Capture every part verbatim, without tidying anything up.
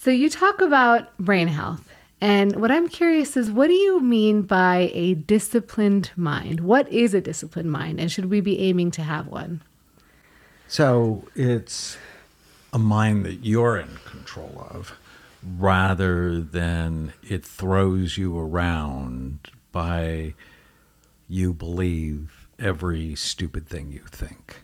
So you talk about brain health. And what I'm curious is, what do you mean by a disciplined mind? What is a disciplined mind? And should we be aiming to have one? So it's a mind that you're in control of, rather than it throws you around by you believe every stupid thing you think.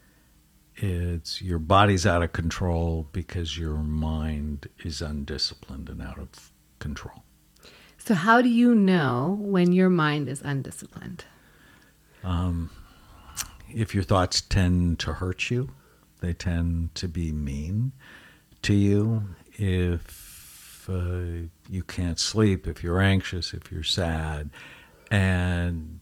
It's your body's out of control because your mind is undisciplined and out of control. So how do you know when your mind is undisciplined? Um, if your thoughts tend to hurt you, they tend to be mean to you. If uh, you can't sleep, if you're anxious, if you're sad, and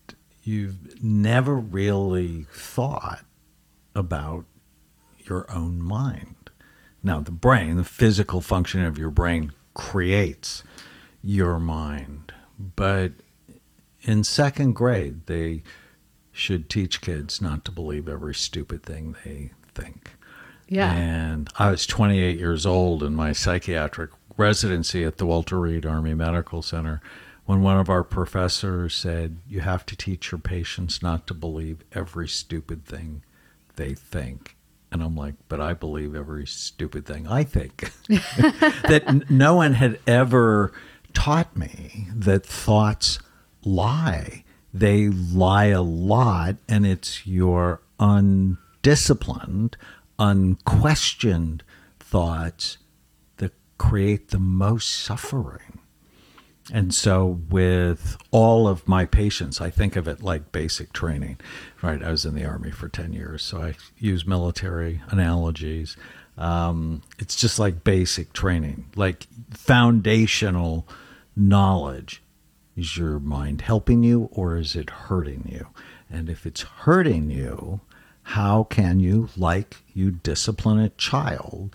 you've never really thought about your own mind. Now, the brain, the physical function of your brain creates your mind. But in second grade, they should teach kids not to believe every stupid thing they think. Yeah. And I was twenty-eight years old in my psychiatric residency at the Walter Reed Army Medical Center when one of our professors said, you have to teach your patients not to believe every stupid thing they think. And I'm like, but I believe every stupid thing I think. That n- no one had ever taught me that thoughts lie. They lie a lot, and it's your undisciplined, unquestioned thoughts that create the most suffering. And so with all of my patients, I think of it like basic training, right? I was in the Army for ten years, so I use military analogies. Um, it's just like basic training, like foundational knowledge. Is your mind helping you, or is it hurting you? And if it's hurting you, how can you, like you discipline a child,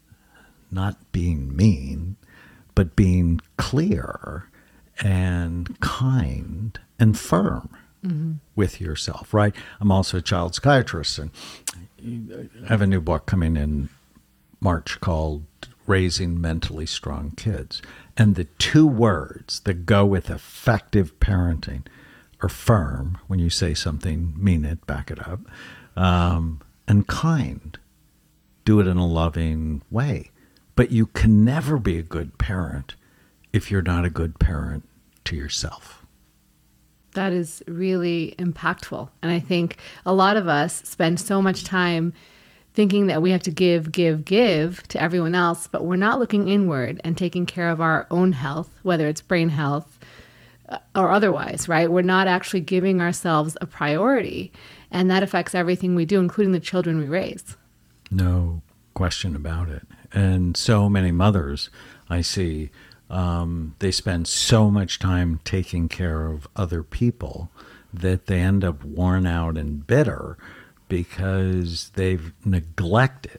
not being mean, but being clear and kind and firm mm-hmm. with yourself, right? I'm also a child psychiatrist, and I have a new book coming in March called Raising Mentally Strong Kids. And the two words that go with effective parenting are firm, when you say something, mean it, back it up, um, and kind. Do it in a loving way. But you can never be a good parent if you're not a good parent to yourself. That is really impactful. And I think a lot of us spend so much time thinking that we have to give, give, give to everyone else, but we're not looking inward and taking care of our own health, whether it's brain health or otherwise, right? We're not actually giving ourselves a priority. And that affects everything we do, including the children we raise. No question about it. And so many mothers I see, um, they spend so much time taking care of other people that they end up worn out and bitter because they've neglected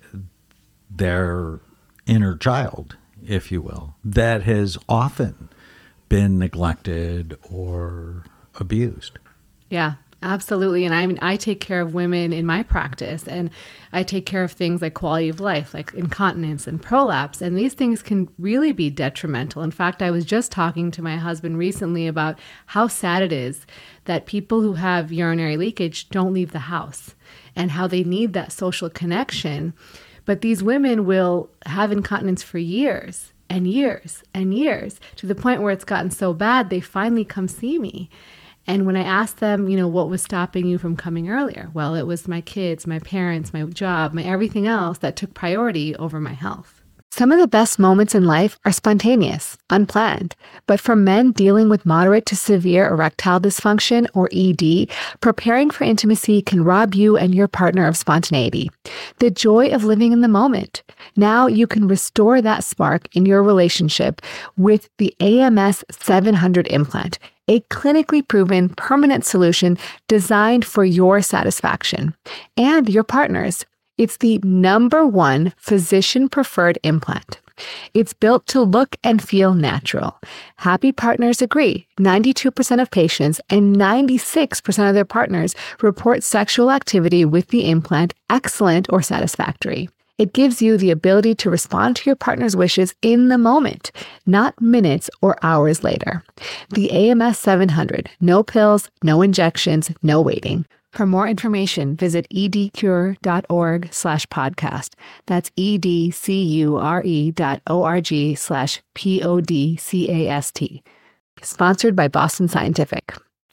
their inner child, if you will, that has often been neglected or abused. Yeah. Absolutely. And I mean, I take care of women in my practice, and I take care of things like quality of life, like incontinence and prolapse. And these things can really be detrimental. In fact, I was just talking to my husband recently about how sad it is that people who have urinary leakage don't leave the house, and how they need that social connection. But these women will have incontinence for years and years and years, to the point where it's gotten so bad, they finally come see me. And when I asked them, you know, what was stopping you from coming earlier? Well, it was my kids, my parents, my job, my everything else that took priority over my health. Some of the best moments in life are spontaneous, unplanned. But for men dealing with moderate to severe erectile dysfunction, or E D, preparing for intimacy can rob you and your partner of spontaneity. The joy of living in the moment. Now you can restore that spark in your relationship with the A M S seven hundred implant, a clinically proven permanent solution designed for your satisfaction and your partner's. It's the number one physician-preferred implant. It's built to look and feel natural. Happy partners agree. ninety-two percent of patients and ninety-six percent of their partners report sexual activity with the implant excellent or satisfactory. It gives you the ability to respond to your partner's wishes in the moment, not minutes or hours later. The A M S seven hundred. No pills, no injections, no waiting. For more information, visit edcure.org slash podcast. That's E-D-C-U-R-E dot O-R-G slash P-O-D-C-A-S-T. Sponsored by Boston Scientific.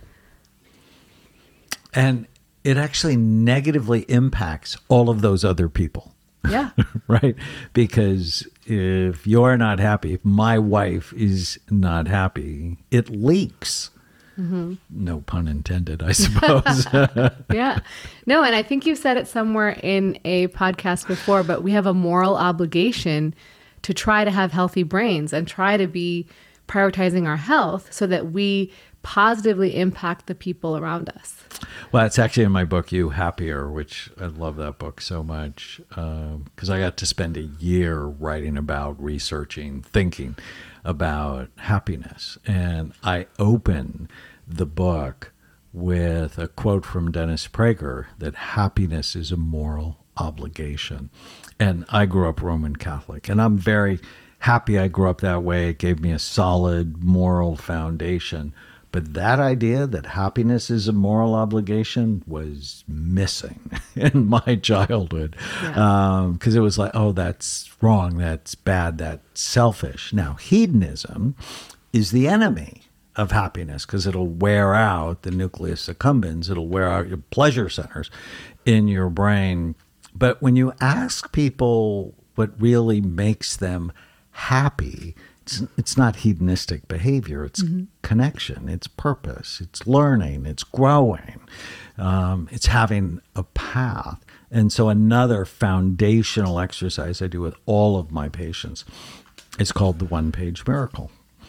And it actually negatively impacts all of those other people. Yeah. Right? Because if you're not happy, if my wife is not happy, it leaks. Mm-hmm. No pun intended, I suppose. Yeah. No, and I think you said it somewhere in a podcast before, but we have a moral obligation to try to have healthy brains and try to be prioritizing our health so that we positively impact the people around us. Well, it's actually in my book, You Happier, which I love that book so much because um, I got to spend a year writing about, researching, thinking about happiness. And I open the book with a quote from Dennis Prager that happiness is a moral obligation. And I grew up Roman Catholic, and I'm very happy I grew up that way. It gave me a solid moral foundation. But that idea that happiness is a moral obligation was missing in my childhood. Because yeah. um, it was like, oh, that's wrong, that's bad, that's selfish. Now, hedonism is the enemy of happiness because it'll wear out the nucleus accumbens. It'll wear out your pleasure centers in your brain. But when you ask people what really makes them happy, It's, it's not hedonistic behavior. It's mm-hmm. connection. It's purpose. It's learning. It's growing. Um, it's having a path. And so another foundational exercise I do with all of my patients is called the one-page miracle.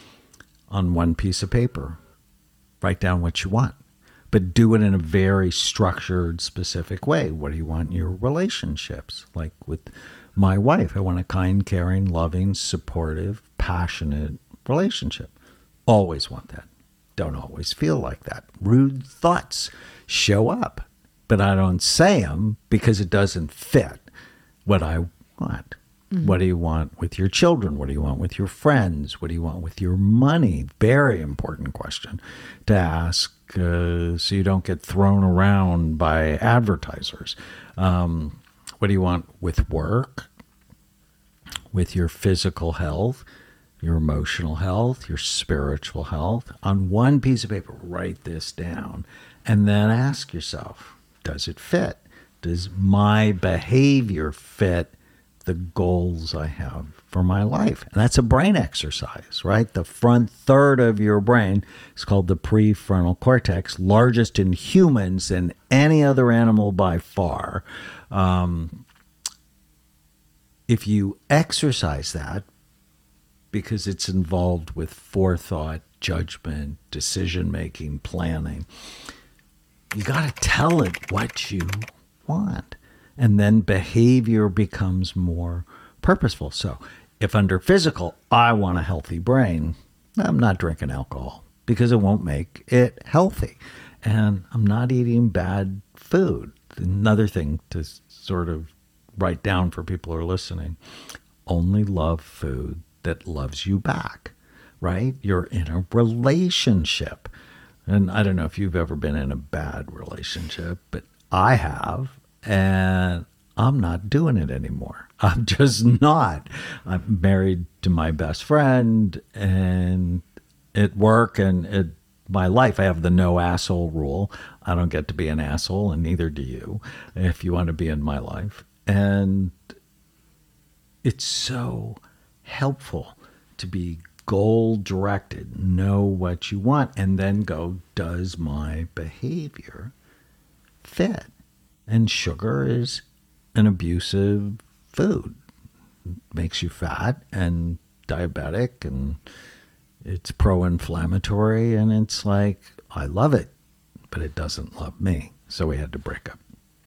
On one piece of paper, write down what you want, but do it in a very structured, specific way. What do you want in your relationships? Like with my wife, I want a kind, caring, loving, supportive, passionate relationship. Always want that. Don't always feel like that. Rude thoughts show up, but I don't say them because it doesn't fit what I want. Mm-hmm. What do you want with your children? What do you want with your friends? What do you want with your money? Very important question to ask uh, so you don't get thrown around by advertisers. Um, what do you want with work? With your physical health, your emotional health, your spiritual health? On one piece of paper, write this down and then ask yourself, does it fit? Does my behavior fit the goals I have for my life? And that's a brain exercise, right? The front third of your brain is called the prefrontal cortex, largest in humans than any other animal by far. Um, if you exercise that, because it's involved with forethought, judgment, decision-making, planning, you got to tell it what you want. And then behavior becomes more purposeful. So if under physical, I want a healthy brain, I'm not drinking alcohol because it won't make it healthy. And I'm not eating bad food. Another thing to sort of write down for people who are listening, only love food that loves you back, right? You're in a relationship. And I don't know if you've ever been in a bad relationship, but I have. And I'm not doing it anymore. I'm just not. I'm married to my best friend, and at work and at my life, I have the no asshole rule. I don't get to be an asshole, and neither do you, if you want to be in my life. And it's so helpful to be goal-directed, know what you want, and then go, does my behavior fit? And sugar is an abusive food. It makes you fat and diabetic, and it's pro-inflammatory, and it's like, I love it, but it doesn't love me. So we had to break up.